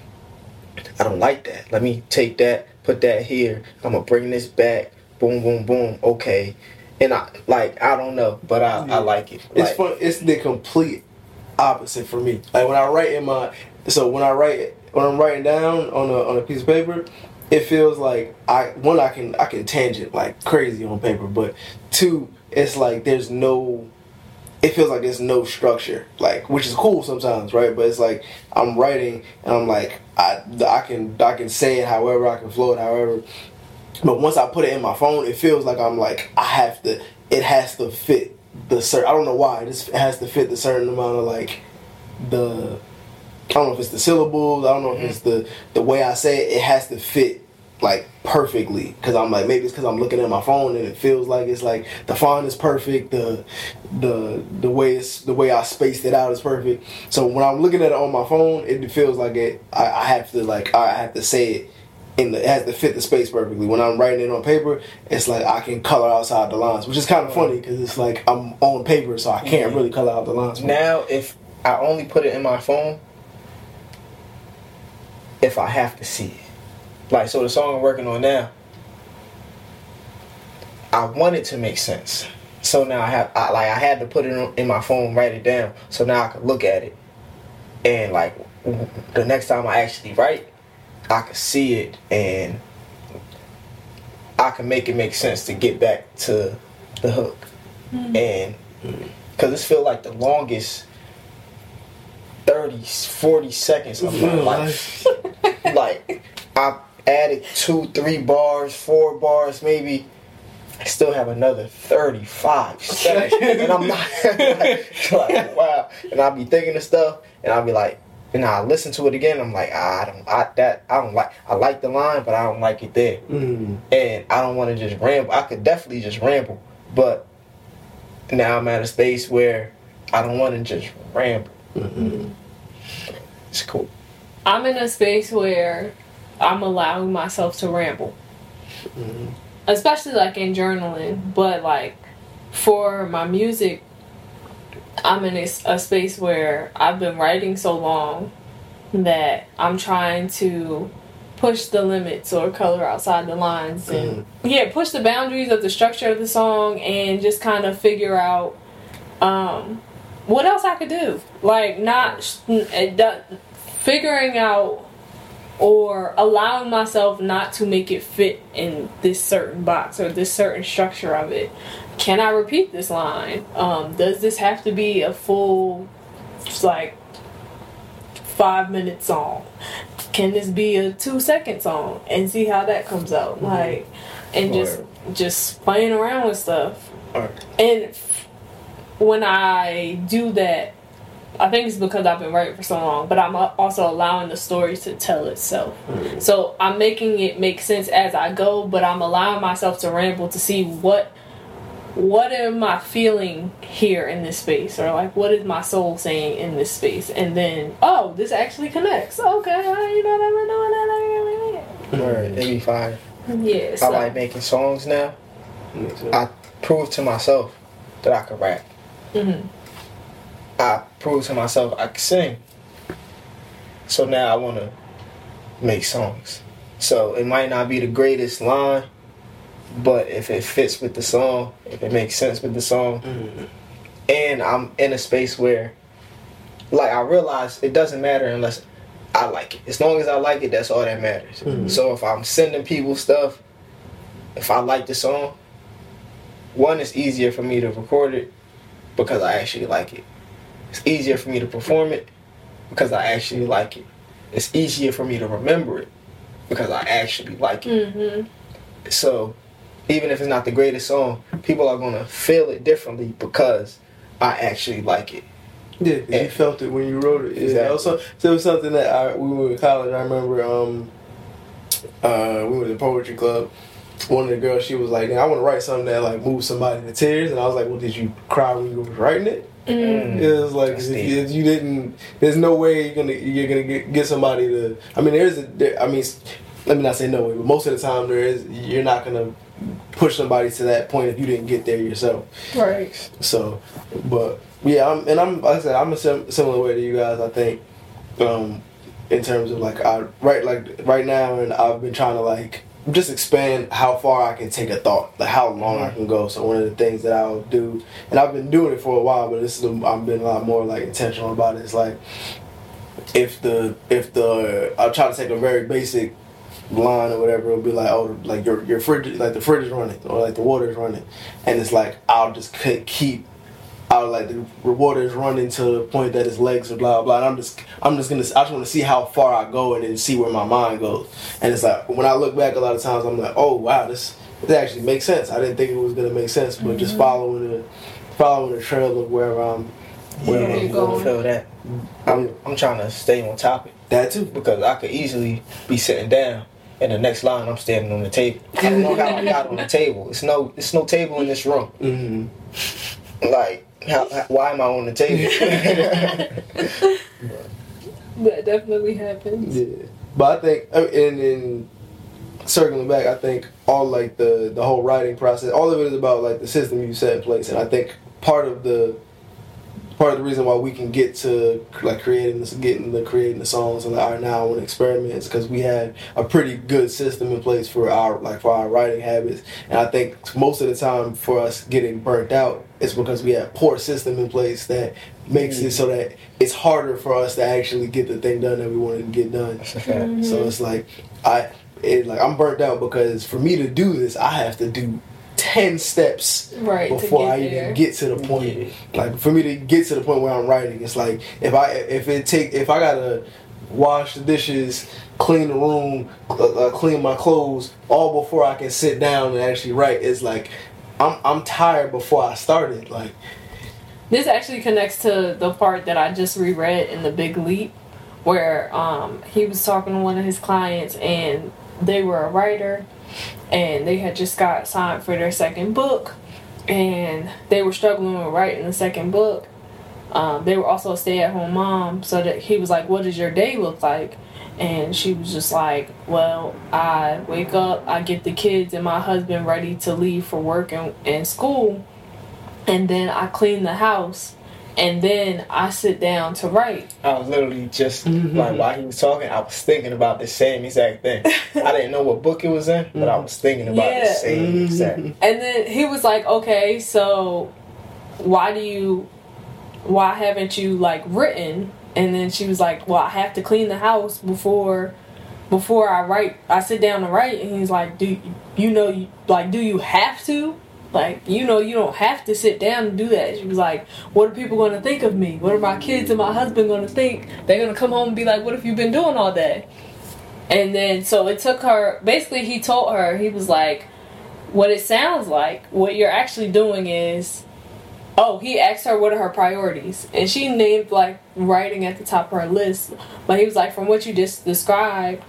Speaker 2: I don't like that. Let me take that, put that here. I'm gonna bring this back. Boom, boom, boom. Okay, and I like I don't know, but I,
Speaker 3: Yeah.
Speaker 2: I like it.
Speaker 3: It's
Speaker 2: Like,
Speaker 3: fun. It's the complete opposite for me. Like when I write in my, so when I write when I'm writing down on a on a piece of paper, it feels like I one I can I can tangent like crazy on paper, but two, it's like there's no. It feels like there's no structure, like, which is cool sometimes, right? But it's like I'm writing and I'm like I I can I can say it however, I can flow it however. But once I put it in my phone, it feels like I'm like I have to. It has to fit the certain. I don't know why. It just has to fit the certain amount of like the. I don't know if it's the syllables. I don't know if it's the the way I say it. It has to fit like perfectly, because I'm like, maybe it's because I'm looking at my phone and it feels like it's like the font is perfect, the the the way it's the way I spaced it out is perfect. So when I'm looking at it on my phone, it feels like it. I, I have to like I have to say it in the. It has to fit the space perfectly. When I'm writing it on paper, it's like I can color outside the lines, which is kind of funny because it's like I'm on paper, so I can't really color out the lines.
Speaker 2: Now, if I only put it in my phone, if I have to see it. Like, so the song I'm working on now, I want it to make sense. So now I have, I, like, I had to put it in my phone, write it down, so now I can look at it. And, like, the next time I actually write, I can see it and I can make it make sense to get back to the hook. Mm-hmm. And, because this feels like the longest thirty, forty seconds of my life. Like, I added two, three bars, four bars, maybe. I still have another thirty-five seconds, and I'm not like, like, wow. And I'll be thinking of stuff, and I'll be like, and I listen to it again. I'm like, ah, I don't, I that, I don't like. I like the line, but I don't like it there, mm. and I don't want to just ramble. I could definitely just ramble, but now I'm at a space where I don't want to just ramble. Mm-hmm. It's cool.
Speaker 1: I'm in a space where I'm allowing myself to ramble. Mm-hmm. Especially like in journaling. But like for my music, I'm in a, a space where I've been writing so long that I'm trying to push the limits or color outside the lines. And mm-hmm. yeah, push the boundaries of the structure of the song and just kind of figure out um, what else I could do. Like not... figuring out or allowing myself not to make it fit in this certain box or this certain structure of it. Can I repeat this line? Um, does this have to be a full, like, five minute song? Can this be a two second song? And see how that comes out. Mm-hmm. Like, and just just playing around with stuff. Right. And when I do that, I think it's because I've been writing for so long, but I'm also allowing the story to tell itself. Mm-hmm. So I'm making it make sense as I go, but I'm allowing myself to ramble to see what what am I feeling here in this space, or like what is my soul saying in this space, and then oh, this actually connects. Okay, you know what I'm doing.
Speaker 2: Word, it'd be fire.
Speaker 1: Yeah, so.
Speaker 2: I like making songs now. I proved to myself that I could rap. Mm-hmm. I proved to myself I could sing. So now I want to make songs. So it might not be the greatest line, but if it fits with the song, if it makes sense with the song, mm-hmm. and I'm in a space where, like, I realize it doesn't matter unless I like it. As long as I like it, that's all that matters. Mm-hmm. So if I'm sending people stuff, if I like the song, one, it's easier for me to record it because I actually like it. It's easier for me to perform it because I actually like it. It's easier for me to remember it because I actually like it. Mm-hmm. So even if it's not the greatest song, people are going to feel it differently because I actually like it.
Speaker 3: Yeah, and you felt it when you wrote it. Yeah. Exactly. Also, so it was something that I, we were in college. I remember um, uh, we were in the poetry club. One of the girls, she was like, I want to write something that like moves somebody to tears. And I was like, well, did you cry when you were writing it? Mm. It was like if you, if you didn't. There's no way you're gonna you're gonna get, get somebody to. I mean, there's a. There, I mean, let me not say no way, but most of the time there is. You're not gonna push somebody to that point if you didn't get there yourself.
Speaker 1: Right.
Speaker 3: So, but yeah, I'm, and I'm like I said, I'm a sim- similar way to you guys. I think, um, in terms of like I right like right now, and I've been trying to like. Just expand how far I can take a thought, like how long I can go. So one of the things that I'll do, and I've been doing it for a while, but this is a, I've been a lot more like intentional about it. It's like if the if the I'll try to take a very basic line or whatever, it'll be like, oh, like your your fridge, like the fridge is running, or like the water is running, and it's like I'll just keep, I'll like the water is running to the point that its legs are blah blah. And I'm just I'm just gonna I just want to see how far I go and then see where my mind goes. And it's like when I look back, a lot of times I'm like, oh wow, this this actually makes sense. I didn't think it was gonna make sense, but mm-hmm. just following the following the trail of where I'm where
Speaker 2: yeah,
Speaker 3: I'm
Speaker 2: going. I feel that. I'm I'm trying to stay on topic.
Speaker 3: That too,
Speaker 2: because I could easily be sitting down. And the next line, I'm standing on the table. I don't know how I got on the table. It's no, it's no table in this room. Mm-hmm. Like, how, how, why am I on the table?
Speaker 1: That definitely happens.
Speaker 3: Yeah, but I think, and then circling back, I think all like the the whole writing process, all of it is about like the system you set in place, and I think part of the part of the reason why we can get to like creating this, getting the creating the songs and our now and experiments, because we had a pretty good system in place for our like for our writing habits. And I think most of the time for us getting burnt out is because we had poor system in place that makes mm-hmm. it so that it's harder for us to actually get the thing done that we wanted to get done. Mm-hmm. So it's like I it like I'm burnt out because for me to do this, I have to do ten steps
Speaker 1: right,
Speaker 3: before I even get to the point. Yeah. Like for me to get to the point where I'm writing, it's like if I if it take if I gotta wash the dishes, clean the room, uh, uh, clean my clothes, all before I can sit down and actually write. It's like I'm I'm tired before I started. Like
Speaker 1: this actually connects to the part that I just reread in The Big Leap, where um, he was talking to one of his clients and they were a writer. And they had just got signed for their second book, and they were struggling with writing the second book. Um, they were also a stay-at-home mom, so that he was like, "What does your day look like?" And she was just like, "Well, I wake up, I get the kids and my husband ready to leave for work and, and school, and then I clean the house, and then I sit down to write."
Speaker 2: I was literally just, mm-hmm. like, while he was talking, I was thinking about the same exact thing. I didn't know what book it was in, but I was thinking about yeah. the same exact.
Speaker 1: And then he was like, "Okay, so why do you, why haven't you, like, written?" And then she was like, "Well, I have to clean the house before, before I write, I sit down to write." And he's like, "Do you know, like, do you have to? Like, you know, you don't have to sit down and do that." She was like, "What are people going to think of me? What are my kids and my husband going to think? They're going to come home and be like, what have you been doing all day?" And then, so it took her, basically he told her, he was like, what it sounds like, what you're actually doing is, oh, he asked her what are her priorities. And she named, like, writing at the top of her list. But he was like, from what you just described,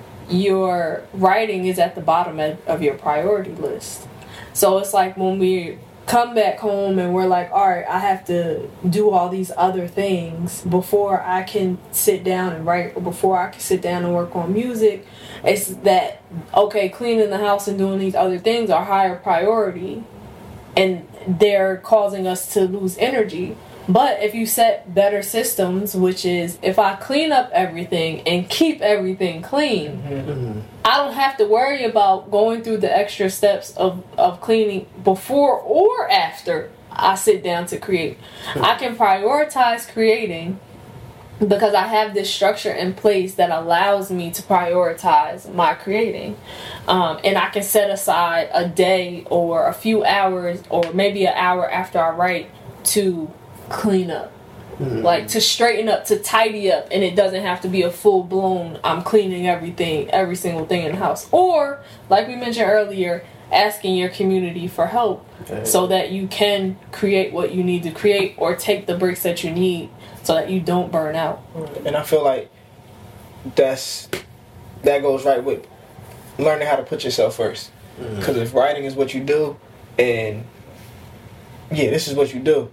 Speaker 1: your writing is at the bottom of your priority list. So it's like when we come back home and we're like, all right, I have to do all these other things before I can sit down and write, or before I can sit down and work on music. It's that, okay, cleaning the house and doing these other things are higher priority, and they're causing us to lose energy. But if you set better systems, which is if I clean up everything and keep everything clean, mm-hmm. I don't have to worry about going through the extra steps of, of cleaning before or after I sit down to create. I can prioritize creating because I have this structure in place that allows me to prioritize my creating. Um, and I can set aside a day or a few hours or maybe an hour after I write to clean up, mm-hmm. like to straighten up, to tidy up, and it doesn't have to be a full-blown I'm cleaning everything, every single thing in the house. Or like we mentioned earlier, asking your community for help, okay. so that you can create what you need to create, or take the breaks that you need so that you don't burn out.
Speaker 2: And I feel like that's that goes right with learning how to put yourself first, because mm-hmm. if writing is what you do, and yeah, this is what you do,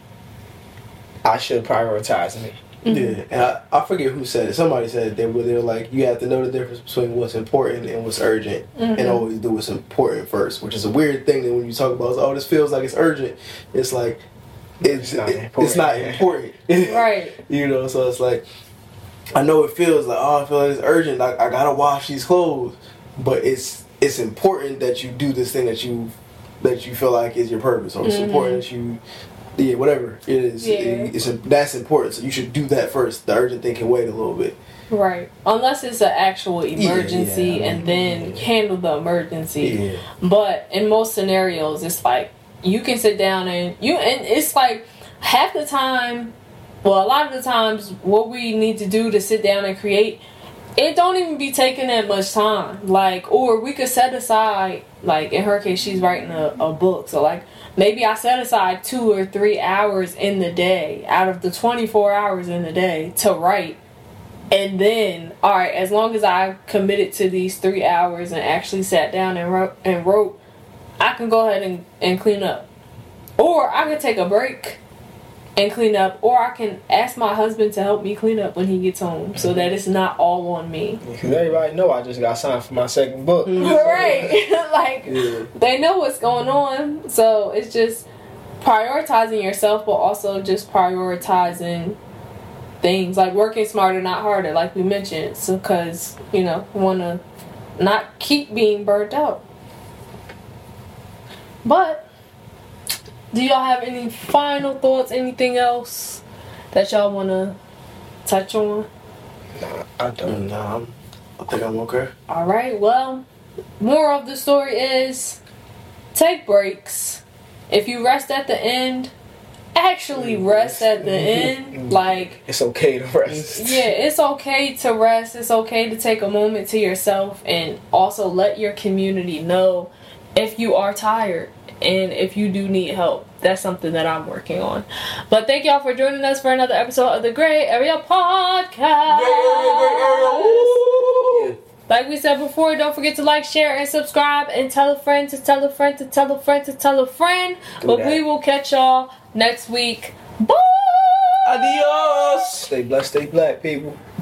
Speaker 2: I should prioritize me.
Speaker 3: Mm-hmm. Yeah, and I, I forget who said it. Somebody said it. They were, they were like, you have to know the difference between what's important and what's urgent, mm-hmm. and always do what's important first, which is a weird thing that when you talk about, oh, this feels like it's urgent, it's like, it's, it's not it, important. It's not important.
Speaker 1: Right.
Speaker 3: You know, so it's like, I know it feels like, oh, I feel like it's urgent, I, I gotta wash these clothes, but it's it's important that you do this thing that you that you feel like is your purpose, or it's mm-hmm. important that you Yeah, whatever it is,
Speaker 1: yeah.
Speaker 3: it, it's a, that's important. So you should do that first. The urgent thing can wait a little bit.
Speaker 1: Right. Unless it's an actual emergency,
Speaker 3: Yeah, yeah,
Speaker 1: and then handle the emergency.
Speaker 3: Yeah.
Speaker 1: But in most scenarios, it's like you can sit down and you and it's like half the time. Well, a lot of the times, what we need to do to sit down and create, it don't even be taking that much time. Like, or we could set aside, like in her case, she's writing a, a book. So like maybe I set aside two or three hours in the day out of the twenty-four hours in the day to write. And then, all right, as long as I committed to these three hours and actually sat down and wrote, and wrote, I can go ahead and, and clean up. Or I can take a break and clean up, or I can ask my husband to help me clean up when he gets home, so that it's not all on me.
Speaker 2: Because everybody know I just got signed for my second book.
Speaker 1: Right. Like,
Speaker 3: Yeah.
Speaker 1: they know what's going on. So it's just prioritizing yourself, but also just prioritizing things. Like working smarter, not harder, like we mentioned. So, because, you know, want to not keep being burnt out. But do y'all have any final thoughts? Anything else that y'all want to touch on?
Speaker 2: Nah, I don't.
Speaker 3: Nah, I'm, I think I'm okay.
Speaker 1: All right. Well, moral of the story is take breaks. If you rest at the end, actually rest at the end. Like,
Speaker 2: It's okay to rest.
Speaker 1: yeah, it's okay to rest. It's okay to take a moment to yourself, and also let your community know if you are tired. And if you do need help, that's something that I'm working on. But thank y'all for joining us for another episode of the Gray Area Podcast.
Speaker 3: Yeah.
Speaker 1: Like we said before, don't forget to like, share, and subscribe. And tell a friend to tell a friend to tell a friend to tell a friend.
Speaker 3: Do
Speaker 1: But
Speaker 3: that.
Speaker 1: we will catch y'all next week. Bye!
Speaker 3: Adios.
Speaker 2: Stay blessed, stay black, people.